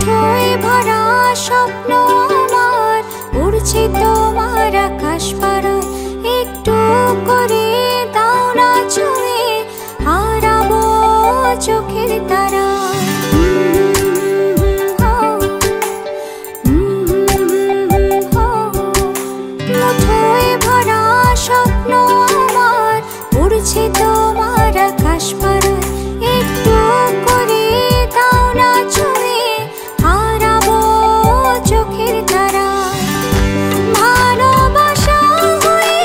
মুঠোয় ভরা স্বপ্ন আমার উড়ছে তোমার আকাশ পাড়ায়, একটু করে দাও না ছুঁয়ে হারাবো চোখের তারা। মুঠোয় ভরা স্বপ্ন আমার উড়ছে তোমার আকাশ পাড়ায়, একটু করে দাও না ছুঁয়ে হারাবো চোখের তারা। ভালোবাসা হয়ে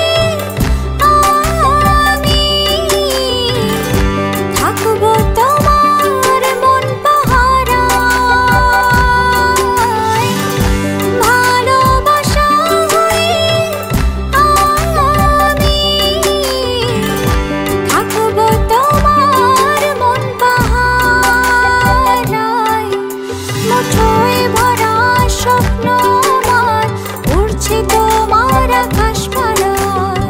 আমি থাকবো তোমার মন পাহারায়। ভালোবাসা হয়ে আমি থাকবো তোমার মন পাহারায়। মুঠোয় ভরা স্বপ্ন আমার উড়ছে তোমার আকাশ পাড়ায়।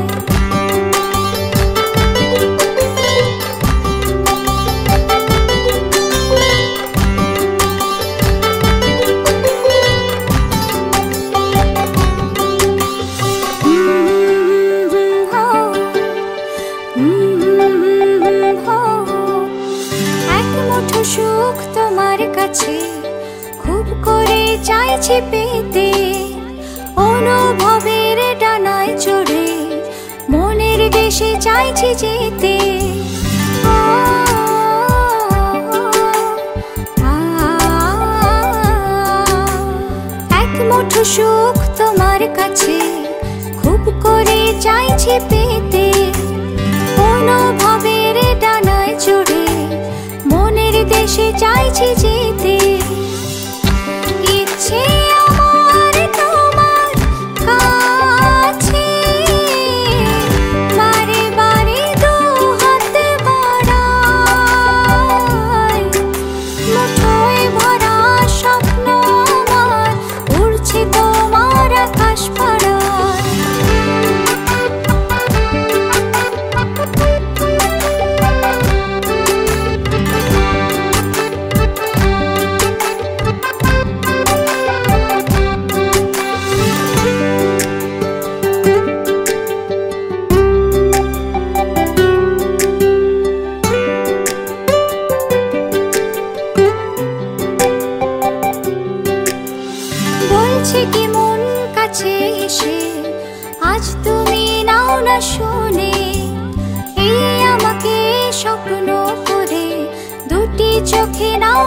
এক মুঠো সুখ তোমার কাছে খুব করে চাইছি পেতে, অনুভবের ডানায় চড়ে মনের দেশে চাইছি যেতে। এক মুঠো সুখ তোমার কাছে খুব করে চাইছি পেতে, অনুভবের ডানায় চড়ে মনের দেশে চাইছি যেতে। ইচ্ছে আমার তোমার কাছে বারে বারে দু হাত বাড়াই। মুঠোয় ভরা স্বপ্ন আমার উড়ছে তোমার আকাশ পাড়ায়। বলছে কি মন কাছে এসে আজ তুমি নাও না শুনে, এই আমাকে স্বপ্ন করে দুটি চোখে নাও